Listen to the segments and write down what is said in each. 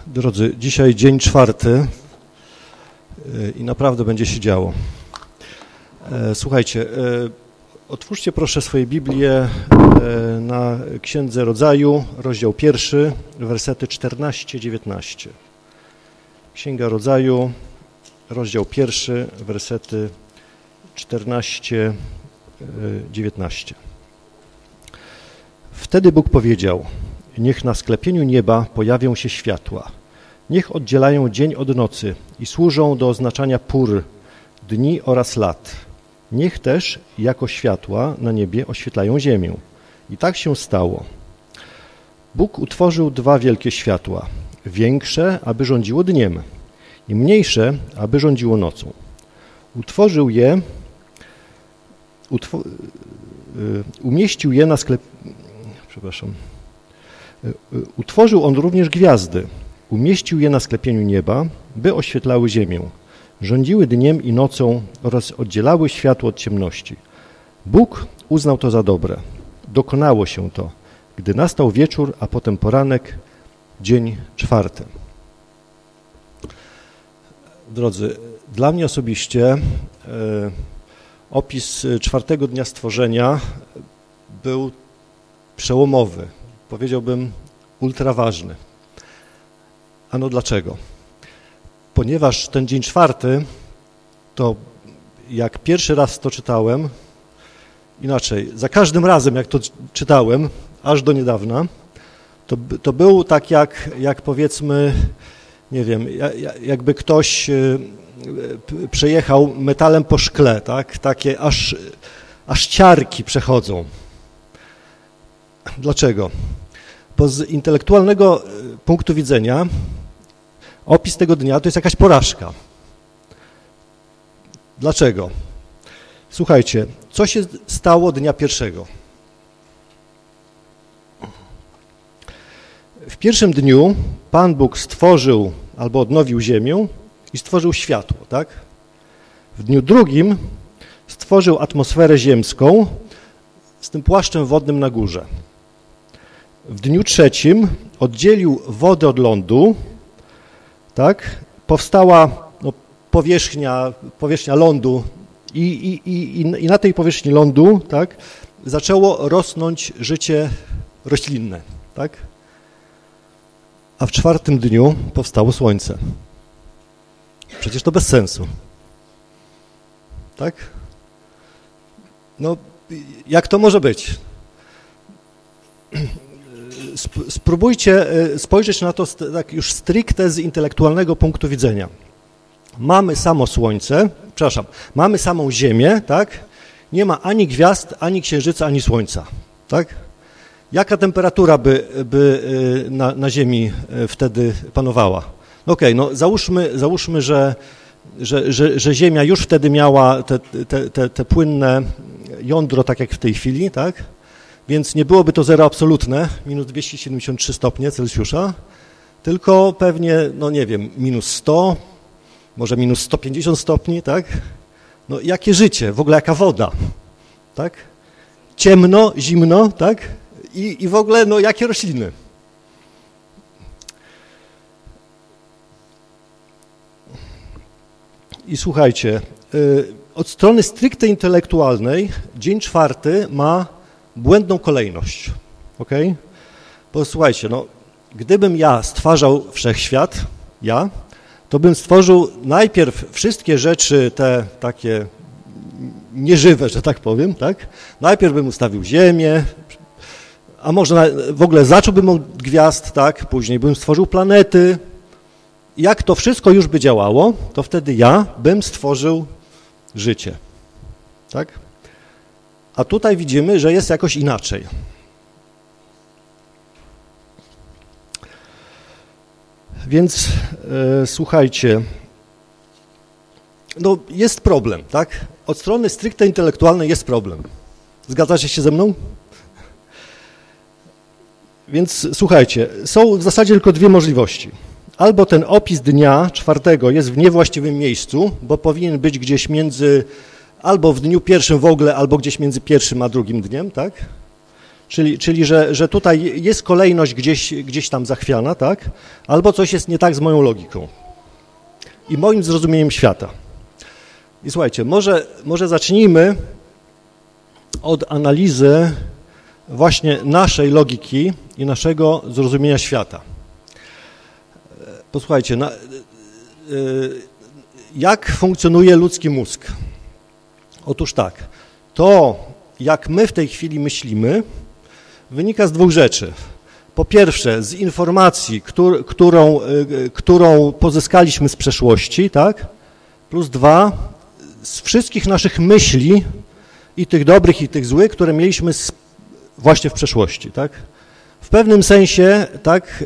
Drodzy, dzisiaj dzień czwarty i naprawdę będzie się działo. Słuchajcie, otwórzcie proszę swoje Biblię na Księdze Rodzaju, rozdział 1, wersety 14-19. Księga Rodzaju, rozdział 1, wersety 14-19. Wtedy Bóg powiedział: niech na sklepieniu nieba pojawią się światła, niech oddzielają dzień od nocy i służą do oznaczania pór, dni oraz lat. Niech też jako światła na niebie oświetlają ziemię. I tak się stało. Bóg utworzył dwa wielkie światła, większe, aby rządziło dniem, i mniejsze, aby rządziło nocą. Umieścił je na Utworzył on również gwiazdy, umieścił je na sklepieniu nieba, by oświetlały ziemię, rządziły dniem i nocą oraz oddzielały światło od ciemności. Bóg uznał to za dobre. Dokonało się to, gdy nastał wieczór, a potem poranek, dzień czwarty. Drodzy, dla mnie osobiście opis czwartego dnia stworzenia był przełomowy, powiedziałbym ultraważny. Ano dlaczego? Ponieważ ten dzień czwarty, to jak pierwszy raz to czytałem, inaczej, za każdym razem jak to czytałem, aż do niedawna, to był tak jak powiedzmy, nie wiem, jakby ktoś przejechał metalem po szkle, tak? Takie aż ciarki przechodzą. Dlaczego? Bo z intelektualnego punktu widzenia opis tego dnia to jest jakaś porażka. Dlaczego? Słuchajcie, co się stało dnia pierwszego? W pierwszym dniu Pan Bóg stworzył albo odnowił ziemię i stworzył światło, tak? W dniu drugim stworzył atmosferę ziemską z tym płaszczem wodnym na górze. W dniu trzecim oddzielił wodę od lądu, tak? Powstała powierzchnia lądu i na tej powierzchni lądu, tak? Zaczęło rosnąć życie roślinne, tak? A w czwartym dniu powstało słońce. Przecież to bez sensu, tak? No, jak to może być? Spróbujcie spojrzeć na to tak już stricte z intelektualnego punktu widzenia. Mamy samo słońce, mamy samą ziemię, tak? Nie ma ani gwiazd, ani księżyca, ani słońca, tak? Jaka temperatura by na ziemi wtedy panowała? Okej, no załóżmy, że ziemia już wtedy miała te płynne jądro, tak jak w tej chwili, tak? Więc nie byłoby to zero absolutne, minus 273 stopnie Celsjusza, tylko pewnie, no nie wiem, minus 100, może minus 150 stopni, tak? No jakie życie, w ogóle jaka woda, tak? Ciemno, zimno, tak? I w ogóle, no jakie rośliny. I słuchajcie, od strony stricte intelektualnej dzień czwarty ma błędną kolejność, okej? Bo słuchajcie, no, gdybym ja stwarzał wszechświat, to bym stworzył najpierw wszystkie rzeczy te takie nieżywe, że tak powiem, tak? Najpierw bym ustawił ziemię, a może w ogóle zacząłbym od gwiazd, tak? Później bym stworzył planety. Jak to wszystko już by działało, to wtedy ja bym stworzył życie, tak? A tutaj widzimy, że jest jakoś inaczej. Więc słuchajcie, no jest problem, tak? Od strony stricte intelektualnej jest problem. Zgadzacie się ze mną? Więc słuchajcie, są w zasadzie tylko dwie możliwości. Albo ten opis dnia czwartego jest w niewłaściwym miejscu, bo powinien być gdzieś albo w dniu pierwszym w ogóle, albo gdzieś między pierwszym a drugim dniem, tak? Czyli że tutaj jest kolejność gdzieś tam zachwiana, tak? Albo coś jest nie tak z moją logiką i moim zrozumieniem świata. I słuchajcie, może zacznijmy od analizy właśnie naszej logiki i naszego zrozumienia świata. Posłuchajcie, jak funkcjonuje ludzki mózg? Otóż tak, to jak my w tej chwili myślimy, wynika z dwóch rzeczy. Po pierwsze, z informacji, którą pozyskaliśmy z przeszłości, tak? Plus dwa, z wszystkich naszych myśli, i tych dobrych, i tych złych, które mieliśmy właśnie w przeszłości, tak? W pewnym sensie, tak,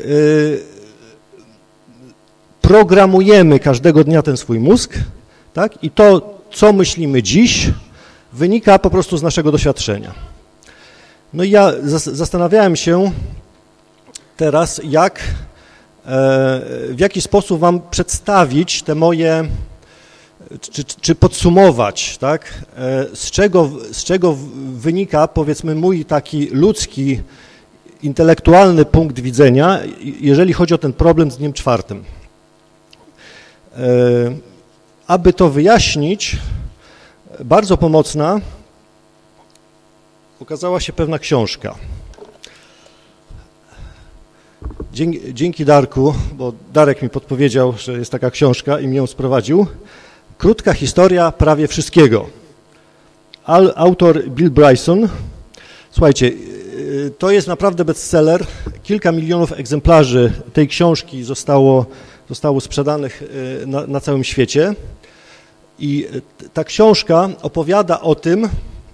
programujemy każdego dnia ten swój mózg, tak? I to, co myślimy dziś, wynika po prostu z naszego doświadczenia. No i ja zastanawiałem się teraz, w jaki sposób wam przedstawić te moje, czy podsumować, tak, z czego wynika, powiedzmy, mój taki ludzki, intelektualny punkt widzenia, jeżeli chodzi o ten problem z dniem czwartym. Aby to wyjaśnić, bardzo pomocna okazała się pewna książka. Dzięki Darku, bo Darek mi podpowiedział, że jest taka książka i mi ją sprowadził. Krótka historia prawie wszystkiego. Autor Bill Bryson. Słuchajcie, to jest naprawdę bestseller. Kilka milionów egzemplarzy tej książki zostało sprzedanych na całym świecie. I ta książka opowiada o tym,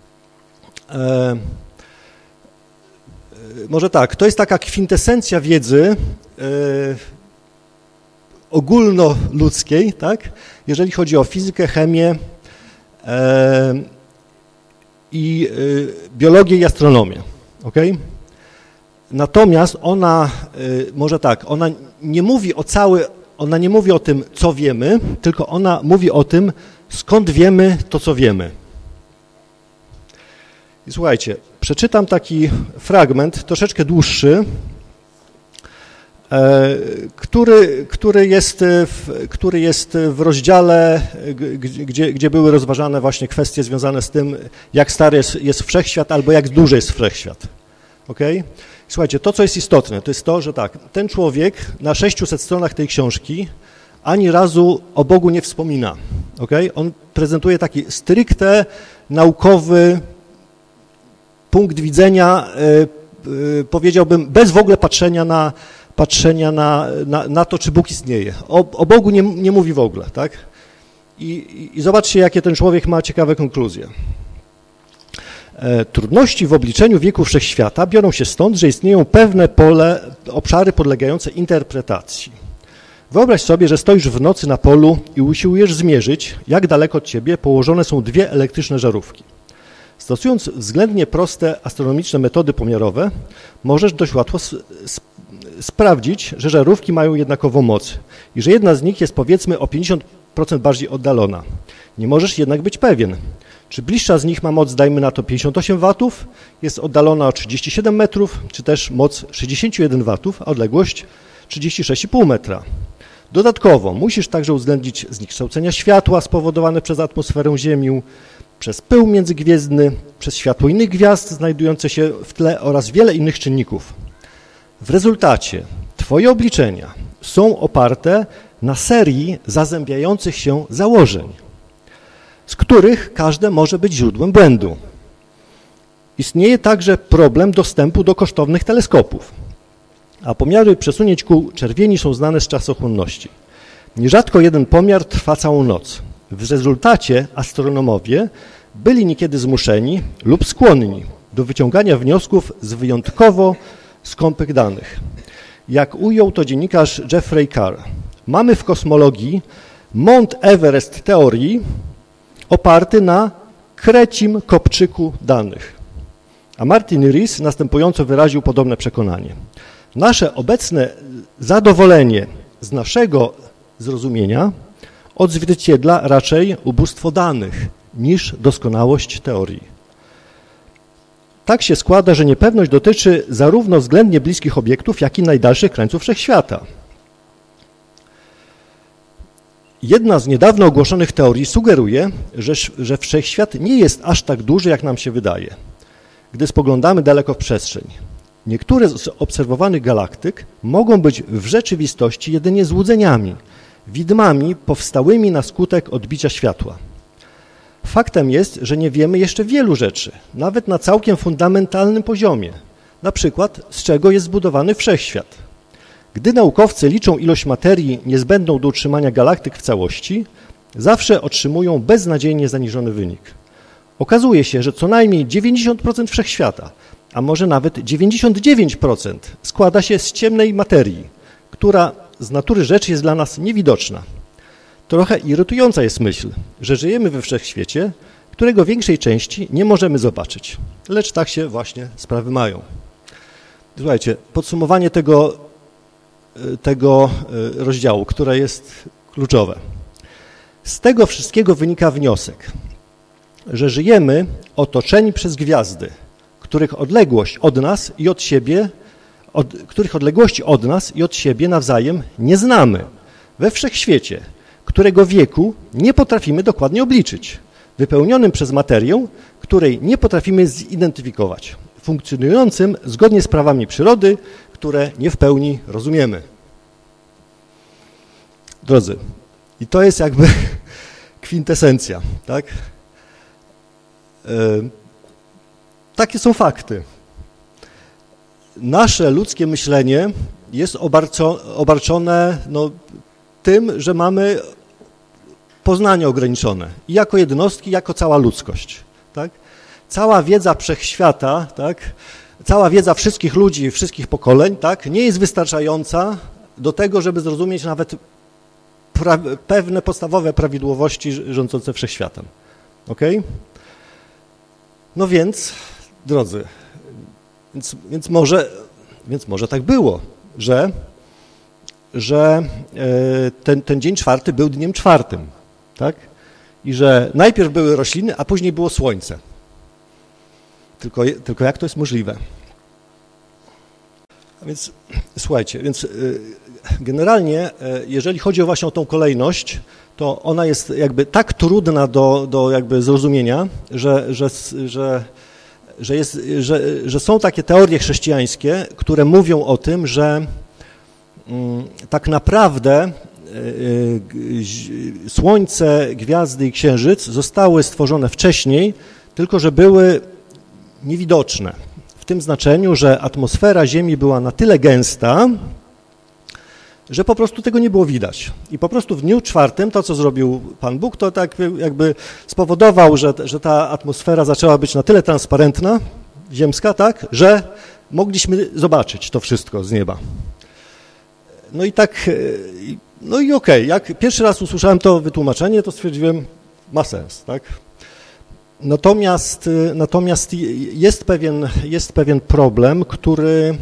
może tak, to jest taka kwintesencja wiedzy ogólnoludzkiej, tak? Jeżeli chodzi o fizykę, chemię i biologię i astronomię, okay? Natomiast ona, może tak, ona nie mówi o tym, co wiemy, tylko ona mówi o tym, skąd wiemy to, co wiemy. I słuchajcie, przeczytam taki fragment, troszeczkę dłuższy, który jest w rozdziale, gdzie były rozważane właśnie kwestie związane z tym, jak stary jest wszechświat albo jak duży jest wszechświat. Okay? Słuchajcie, to, co jest istotne, to jest to, że tak, ten człowiek na 600 stronach tej książki ani razu o Bogu nie wspomina. Okay? On prezentuje taki stricte naukowy punkt widzenia, powiedziałbym, bez w ogóle patrzenia na to, czy Bóg istnieje. O Bogu nie mówi w ogóle, tak? I zobaczcie, jakie ten człowiek ma ciekawe konkluzje. Trudności w obliczeniu wieku wszechświata biorą się stąd, że istnieją pewne obszary podlegające interpretacji. Wyobraź sobie, że stoisz w nocy na polu i usiłujesz zmierzyć, jak daleko od ciebie położone są dwie elektryczne żarówki. Stosując względnie proste astronomiczne metody pomiarowe, możesz dość łatwo sprawdzić, że żarówki mają jednakową moc i że jedna z nich jest, powiedzmy, o 50% bardziej oddalona. Nie możesz jednak być pewien, czy bliższa z nich ma moc, dajmy na to 58 watów, jest oddalona o 37 metrów, czy też moc 61 watów, a odległość 36,5 metra. Dodatkowo musisz także uwzględnić zniekształcenia światła spowodowane przez atmosferę Ziemi, przez pył międzygwiezdny, przez światło innych gwiazd znajdujące się w tle oraz wiele innych czynników. W rezultacie twoje obliczenia są oparte na serii zazębiających się założeń, z których każde może być źródłem błędu. Istnieje także problem dostępu do kosztownych teleskopów, a pomiary przesunięć kół czerwieni są znane z czasochłonności. Nierzadko jeden pomiar trwa całą noc. W rezultacie astronomowie byli niekiedy zmuszeni lub skłonni do wyciągania wniosków z wyjątkowo skąpych danych. Jak ujął to dziennikarz Jeffrey Carr, mamy w kosmologii Mount Everest teorii oparty na krecim kopczyku danych. A Martin Rees następująco wyraził podobne przekonanie. Nasze obecne zadowolenie z naszego zrozumienia odzwierciedla raczej ubóstwo danych niż doskonałość teorii. Tak się składa, że niepewność dotyczy zarówno względnie bliskich obiektów, jak i najdalszych krańców wszechświata. Jedna z niedawno ogłoszonych teorii sugeruje, że wszechświat nie jest aż tak duży, jak nam się wydaje, gdy spoglądamy daleko w przestrzeń. Niektóre z obserwowanych galaktyk mogą być w rzeczywistości jedynie złudzeniami, widmami powstałymi na skutek odbicia światła. Faktem jest, że nie wiemy jeszcze wielu rzeczy, nawet na całkiem fundamentalnym poziomie, na przykład z czego jest zbudowany wszechświat. Gdy naukowcy liczą ilość materii niezbędną do utrzymania galaktyk w całości, zawsze otrzymują beznadziejnie zaniżony wynik. Okazuje się, że co najmniej 90% wszechświata, a może nawet 99% składa się z ciemnej materii, która z natury rzeczy jest dla nas niewidoczna. Trochę irytująca jest myśl, że żyjemy we wszechświecie, którego większej części nie możemy zobaczyć, lecz tak się właśnie sprawy mają. Słuchajcie, podsumowanie tego rozdziału, które jest kluczowe. Z tego wszystkiego wynika wniosek, że żyjemy otoczeni przez gwiazdy, których odległości od nas i od siebie nawzajem nie znamy. We wszechświecie, którego wieku nie potrafimy dokładnie obliczyć, wypełnionym przez materię, której nie potrafimy zidentyfikować, funkcjonującym zgodnie z prawami przyrody, które nie w pełni rozumiemy. Drodzy, i to jest jakby kwintesencja, tak? Takie są fakty. Nasze ludzkie myślenie jest obarczone tym, że mamy poznanie ograniczone i jako jednostki, jako cała ludzkość. Tak? Cała wiedza wszechświata, tak? Cała wiedza wszystkich ludzi, wszystkich pokoleń, tak? Nie jest wystarczająca do tego, żeby zrozumieć nawet pewne podstawowe prawidłowości rządzące wszechświatem. Okay? No więc, drodzy, więc może tak było, że ten dzień czwarty był dniem czwartym, tak? I że najpierw były rośliny, a później było słońce. Tylko jak to jest możliwe? A więc słuchajcie, generalnie, jeżeli chodzi właśnie o tą kolejność, to ona jest jakby tak trudna do jakby zrozumienia, że są takie teorie chrześcijańskie, które mówią o tym, że tak naprawdę Słońce, gwiazdy i Księżyc zostały stworzone wcześniej, tylko że były niewidoczne. W tym znaczeniu, że atmosfera Ziemi była na tyle gęsta, że po prostu tego nie było widać. I po prostu w dniu czwartym to, co zrobił Pan Bóg, to tak jakby spowodował, że ta atmosfera zaczęła być na tyle transparentna, ziemska, tak, że mogliśmy zobaczyć to wszystko z nieba. No i tak, no i okej, jak pierwszy raz usłyszałem to wytłumaczenie, to stwierdziłem, ma sens, tak. Natomiast jest pewien problem, który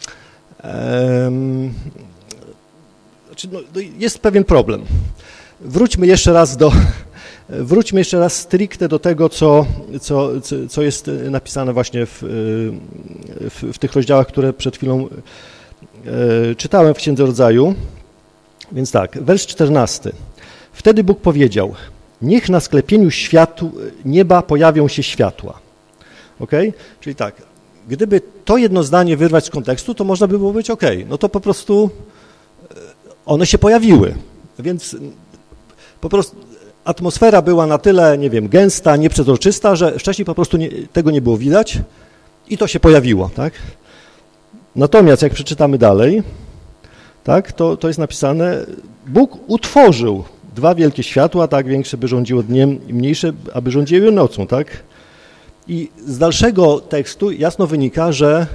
jest pewien problem. Wróćmy jeszcze raz stricte do tego, co jest napisane właśnie w tych rozdziałach, które przed chwilą czytałem w Księdze Rodzaju. Więc tak, wers 14. Wtedy Bóg powiedział, niech na sklepieniu nieba pojawią się światła. Okay? Czyli tak, gdyby to jedno zdanie wyrwać z kontekstu, to można by było powiedzieć, no to po prostu one się pojawiły. Więc po prostu atmosfera była na tyle, nie wiem, gęsta, nieprzezroczysta, że wcześniej po prostu tego nie było widać i to się pojawiło, tak? Natomiast jak przeczytamy dalej, tak, to jest napisane, Bóg utworzył dwa wielkie światła, tak, większe by rządziło dniem i mniejsze, aby rządziły nocą, tak? I z dalszego tekstu jasno wynika, że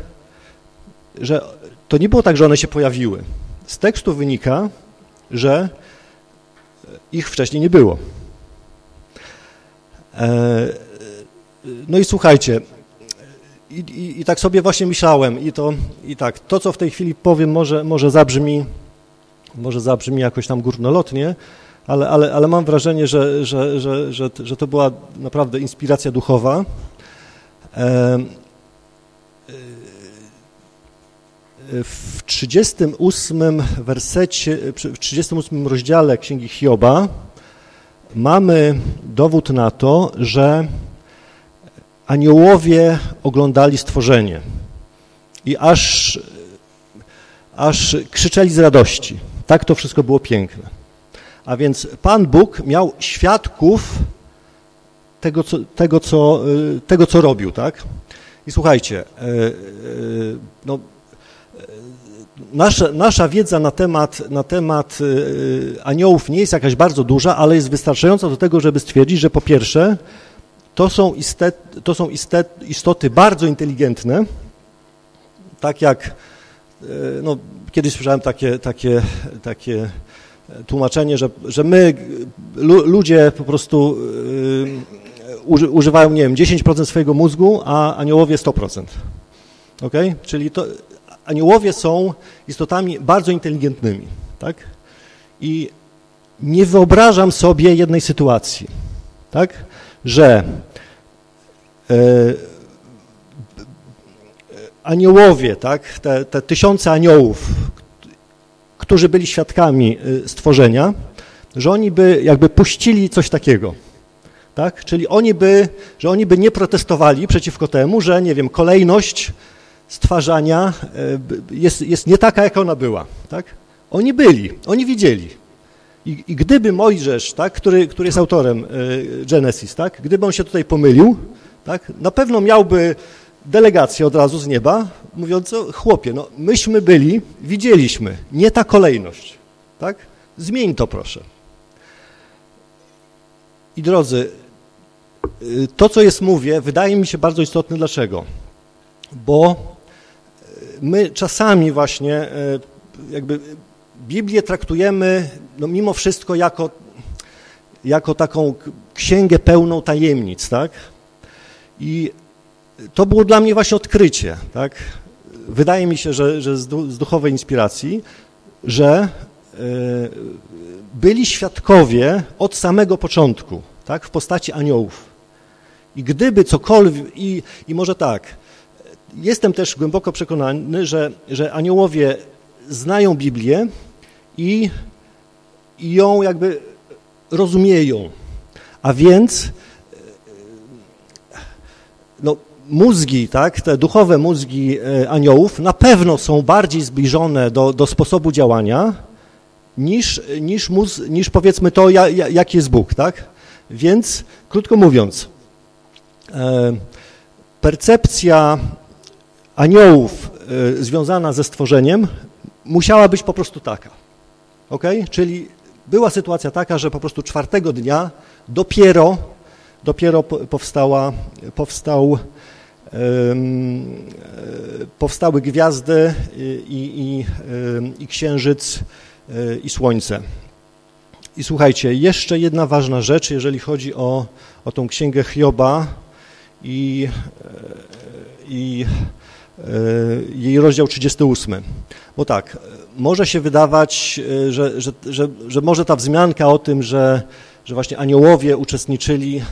to nie było tak, że one się pojawiły. Z tekstu wynika, że ich wcześniej nie było. No i słuchajcie, i tak sobie właśnie myślałem i to, co w tej chwili powiem, może zabrzmi jakoś tam górnolotnie, ale mam wrażenie, że to była naprawdę inspiracja duchowa. w 38 wersecie, w 38 rozdziale Księgi Hioba mamy dowód na to, że aniołowie oglądali stworzenie i aż krzyczeli z radości. Tak to wszystko było piękne. A więc Pan Bóg miał świadków tego, co robił, tak? I słuchajcie, no, nasza wiedza na temat aniołów nie jest jakaś bardzo duża, ale jest wystarczająca do tego, żeby stwierdzić, że po pierwsze to są istoty bardzo inteligentne, tak jak, no, kiedyś słyszałem takie tłumaczenie, że my, ludzie po prostu używają, nie wiem, 10% swojego mózgu, a aniołowie 100%. Okay? Czyli aniołowie są istotami bardzo inteligentnymi, tak? I nie wyobrażam sobie jednej sytuacji, tak? Że aniołowie, tak? Te tysiące aniołów, którzy byli świadkami stworzenia, że oni by jakby puścili coś takiego, tak? Czyli że oni by nie protestowali przeciwko temu, że, nie wiem, kolejność stwarzania jest nie taka, jak ona była, tak? Oni byli, oni widzieli. I gdyby Mojżesz, tak, który jest autorem Genesis, tak, gdyby on się tutaj pomylił, tak, na pewno miałby delegację od razu z nieba, mówiąc, chłopie, no myśmy byli, widzieliśmy, nie ta kolejność, tak? Zmień to, proszę. I drodzy, to, co mówię, wydaje mi się bardzo istotne. Dlaczego? Bo my czasami właśnie jakby Biblię traktujemy, no mimo wszystko, jako taką księgę pełną tajemnic, tak? I to było dla mnie właśnie odkrycie, tak? Wydaje mi się, że z duchowej inspiracji, że byli świadkowie od samego początku, tak? W postaci aniołów. I gdyby cokolwiek, i może tak, jestem też głęboko przekonany, że aniołowie znają Biblię i ją jakby rozumieją, a więc no, mózgi, tak, te duchowe mózgi aniołów na pewno są bardziej zbliżone do sposobu działania niż powiedzmy to, jaki jest Bóg, tak? Więc, krótko mówiąc, percepcja aniołów związana ze stworzeniem musiała być po prostu taka, okay? Czyli była sytuacja taka, że po prostu czwartego dnia dopiero powstały gwiazdy i księżyc i słońce. I słuchajcie, jeszcze jedna ważna rzecz, jeżeli chodzi o tą księgę Hioba i jej rozdział 38. Bo tak, może się wydawać, że może ta wzmianka o tym, że właśnie aniołowie uczestniczyli,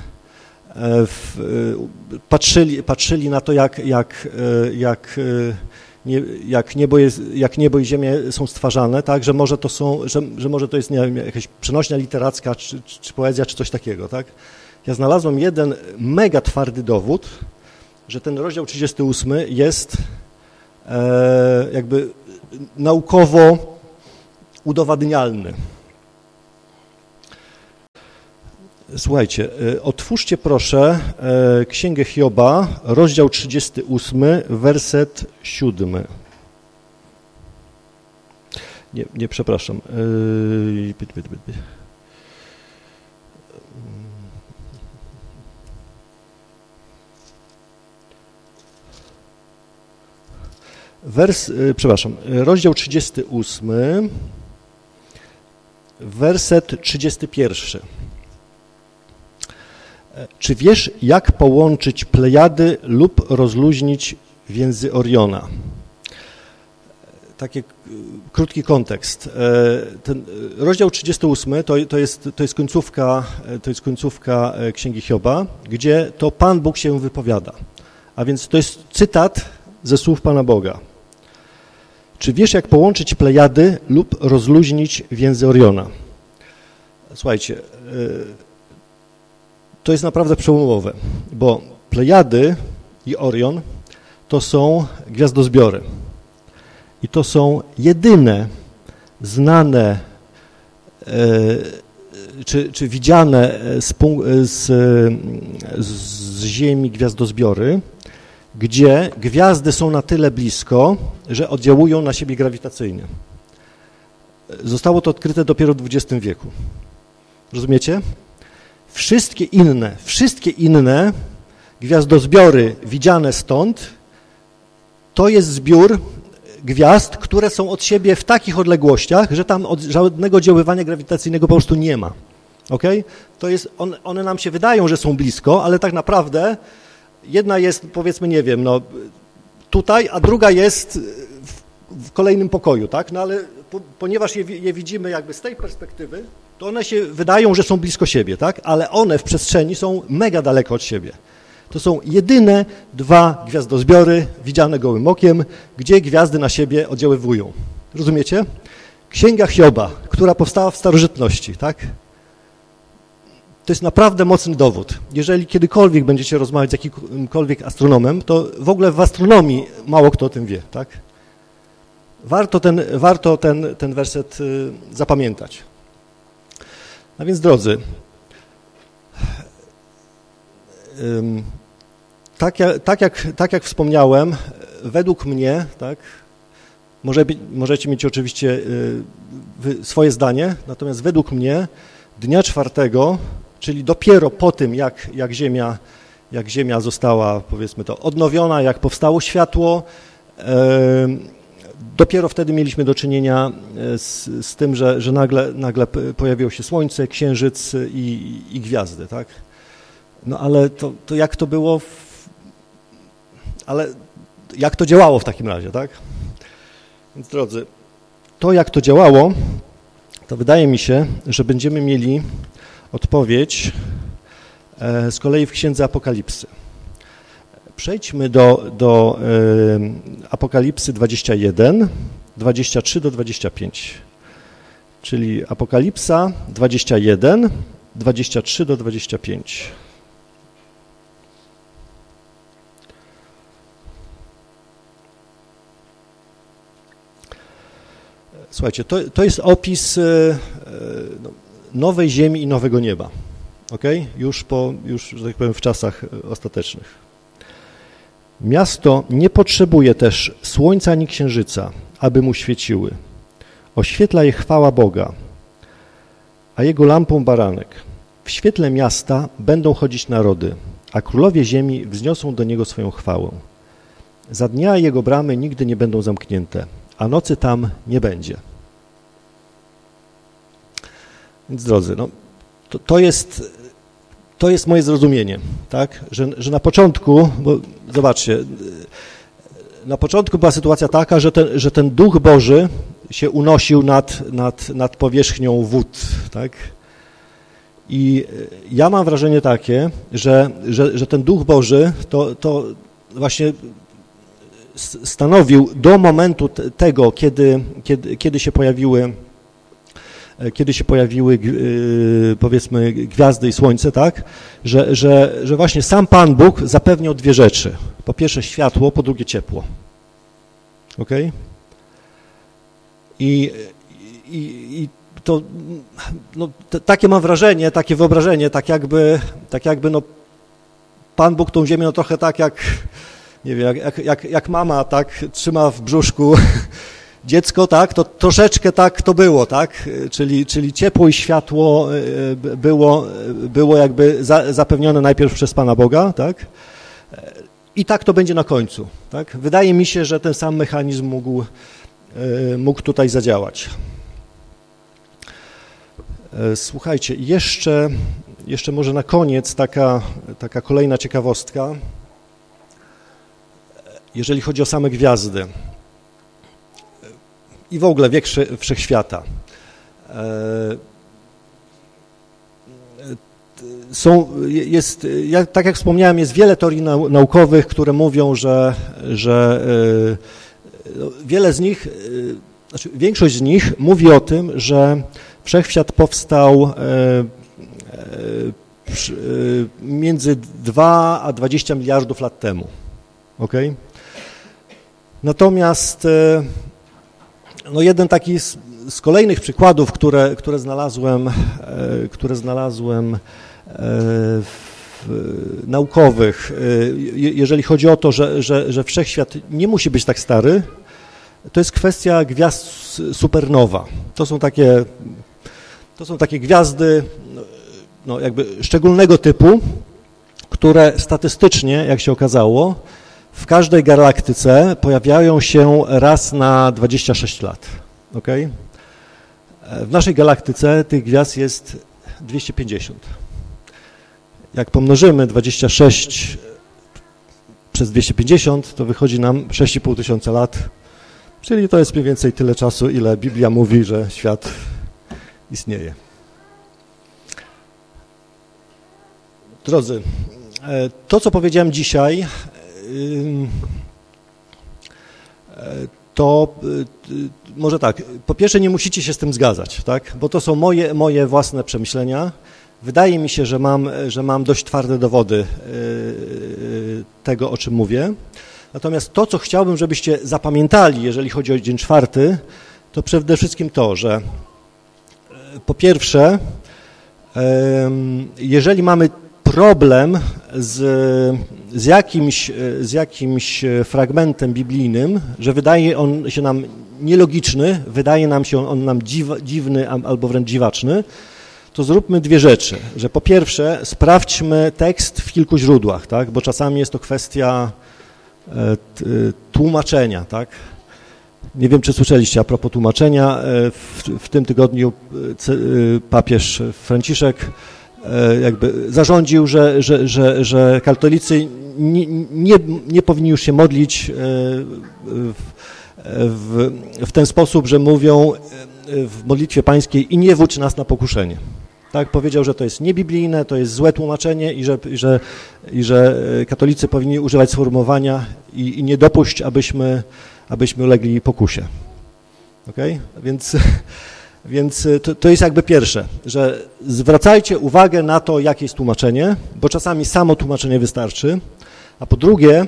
patrzyli na to, jak niebo i ziemię są stwarzane, tak, że może to jest, nie wiem, jakaś przenośnia literacka, czy poezja, czy coś takiego, tak? Ja znalazłem jeden mega twardy dowód, że ten rozdział 38 jest jakby naukowo udowadnialny. Słuchajcie, otwórzcie proszę Księgę Hioba, rozdział 38, werset 7. Nie, przepraszam. Rozdział 38, werset 31. Czy wiesz, jak połączyć Plejady lub rozluźnić więzy Oriona? Taki krótki kontekst. Ten rozdział 38 to jest końcówka Księgi Hioba, gdzie to Pan Bóg się wypowiada. A więc to jest cytat ze słów Pana Boga. Czy wiesz, jak połączyć Plejady lub rozluźnić więzy Oriona? Słuchajcie, to jest naprawdę przełomowe, bo Plejady i Orion to są gwiazdozbiory. I to są jedyne znane czy widziane z Ziemi gwiazdozbiory, gdzie gwiazdy są na tyle blisko, że oddziałują na siebie grawitacyjnie. Zostało to odkryte dopiero w XX wieku. Rozumiecie? Wszystkie inne gwiazdozbiory widziane stąd to jest zbiór gwiazd, które są od siebie w takich odległościach, że tam żadnego oddziaływania grawitacyjnego po prostu nie ma. Okay? To jest, one nam się wydają, że są blisko, ale tak naprawdę jedna jest, powiedzmy, nie wiem, no, tutaj, a druga jest w kolejnym pokoju, tak? No ale ponieważ je widzimy jakby z tej perspektywy, to one się wydają, że są blisko siebie, tak? Ale one w przestrzeni są mega daleko od siebie. To są jedyne dwa gwiazdozbiory widziane gołym okiem, gdzie gwiazdy na siebie oddziaływują. Rozumiecie? Księga Hioba, która powstała w starożytności, tak? To jest naprawdę mocny dowód. Jeżeli kiedykolwiek będziecie rozmawiać z jakimkolwiek astronomem, to w ogóle w astronomii mało kto o tym wie, tak? Warto ten werset zapamiętać. No więc, drodzy, tak jak wspomniałem, według mnie, tak, możecie mieć oczywiście swoje zdanie, natomiast według mnie dnia 4, czyli dopiero po tym, jak Ziemia została, powiedzmy to, odnowiona, jak powstało światło, dopiero wtedy mieliśmy do czynienia z tym, że nagle pojawiło się Słońce, Księżyc i gwiazdy, tak? No ale to jak to było, ale jak to działało w takim razie, tak? Więc, drodzy, to jak to działało, to wydaje mi się, że będziemy mieli odpowiedź z kolei w Księdze Apokalipsy. Przejdźmy do Apokalipsy 21, 23 do 25, czyli Apokalipsa 21, 23 do 25. Słuchajcie, to jest opis nowej ziemi i nowego nieba, okay? Już, że tak powiem, w czasach ostatecznych. Miasto nie potrzebuje też słońca ani księżyca, aby mu świeciły. Oświetla je chwała Boga, a jego lampą baranek. W świetle miasta będą chodzić narody, a królowie ziemi wzniosą do niego swoją chwałę. Za dnia jego bramy nigdy nie będą zamknięte, a nocy tam nie będzie. Więc, drodzy, no, to jest moje zrozumienie, tak? Że na początku, bo zobaczcie, na początku była sytuacja taka, że ten Duch Boży się unosił nad powierzchnią wód, tak? I ja mam wrażenie takie, że ten Duch Boży to właśnie stanowił do momentu tego, kiedy się pojawiły, powiedzmy, gwiazdy i słońce, tak, że właśnie sam Pan Bóg zapewniał dwie rzeczy. Po pierwsze światło, po drugie ciepło. Okej? I to, no, takie mam wrażenie, takie wyobrażenie, tak jakby no, Pan Bóg tą ziemię, no trochę tak jak, nie wiem, jak mama, tak, trzyma w brzuszku dziecko, tak, to troszeczkę tak to było, tak, czyli ciepło i światło było jakby zapewnione najpierw przez Pana Boga, tak, i tak to będzie na końcu, tak. Wydaje mi się, że ten sam mechanizm mógł tutaj zadziałać. Słuchajcie, jeszcze może na koniec taka kolejna ciekawostka, jeżeli chodzi o same gwiazdy i w ogóle wiek wszechświata. Tak jak wspomniałem, jest wiele teorii naukowych, które mówią, że wiele z nich, znaczy większość z nich mówi o tym, że wszechświat powstał między 2 a 20 miliardów lat temu. Okay? Natomiast no jeden taki z kolejnych przykładów, które znalazłem naukowych, jeżeli chodzi o to, że wszechświat nie musi być tak stary, to jest kwestia gwiazd supernowa. To są takie gwiazdy no jakby szczególnego typu, które statystycznie, jak się okazało, w każdej galaktyce pojawiają się raz na 26 lat. Okay? W naszej galaktyce tych gwiazd jest 250. Jak pomnożymy 26 przez 250, to wychodzi nam 6,5 tysiąca lat, czyli to jest mniej więcej tyle czasu, ile Biblia mówi, że świat istnieje. Drodzy, to, co powiedziałem dzisiaj, to może tak, po pierwsze nie musicie się z tym zgadzać, tak? Bo to są moje własne przemyślenia. Wydaje mi się, że mam dość twarde dowody tego, o czym mówię. Natomiast to, co chciałbym, żebyście zapamiętali, jeżeli chodzi o dzień czwarty, to przede wszystkim to, że po pierwsze, jeżeli mamy problem z jakimś fragmentem biblijnym, że wydaje on się nam nielogiczny, wydaje nam się on nam dziwny albo wręcz dziwaczny, to zróbmy dwie rzeczy, że po pierwsze sprawdźmy tekst w kilku źródłach, tak? Bo czasami jest to kwestia tłumaczenia, tak? Nie wiem, czy słyszeliście a propos tłumaczenia, w tym tygodniu papież Franciszek jakby zarządził, że katolicy nie powinni już się modlić w ten sposób, że mówią w modlitwie pańskiej i nie wódź nas na pokuszenie. Tak, powiedział, że to jest niebiblijne, to jest złe tłumaczenie i że katolicy powinni używać sformułowania i nie dopuść, abyśmy ulegli pokusie. Okay? Więc to jest jakby pierwsze, że zwracajcie uwagę na to, jakie jest tłumaczenie, bo czasami samo tłumaczenie wystarczy, a po drugie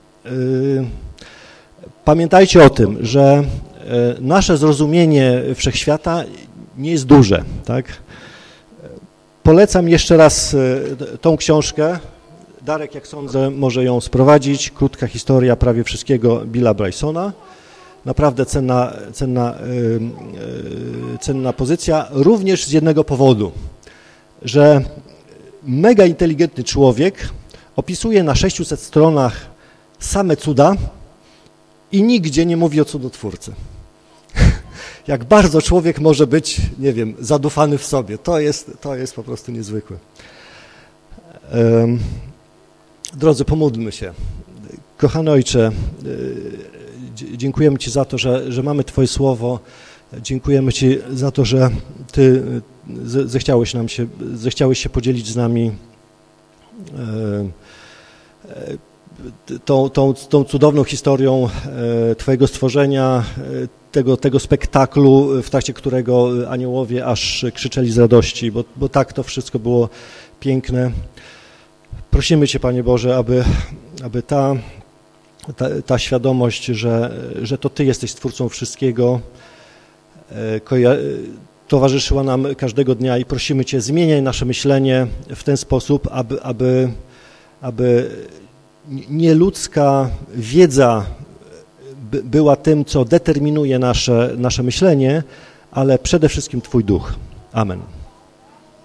pamiętajcie o tym, że nasze zrozumienie wszechświata nie jest duże, tak? Polecam jeszcze raz tą książkę. Darek, jak sądzę, może ją sprowadzić. Krótka historia prawie wszystkiego Billa Brysona. Naprawdę cenna pozycja, również z jednego powodu, że mega inteligentny człowiek opisuje na 600 stronach same cuda i nigdzie nie mówi o cudotwórcy. Jak bardzo człowiek może być, nie wiem, zadufany w sobie. To jest po prostu niezwykłe. Drodzy, pomódlmy się. Kochany Ojcze, dziękujemy Ci za to, że mamy Twoje Słowo. Dziękujemy Ci za to, że Ty zechciałeś się podzielić z nami tą cudowną historią Twojego stworzenia, tego spektaklu, w trakcie którego aniołowie aż krzyczeli z radości, bo tak to wszystko było piękne. Prosimy Cię, Panie Boże, aby ta świadomość, że to Ty jesteś Stwórcą wszystkiego, towarzyszyła nam każdego dnia i prosimy Cię, zmieniaj nasze myślenie w ten sposób, aby nieludzka wiedza była tym, co determinuje nasze myślenie, ale przede wszystkim Twój Duch. Amen.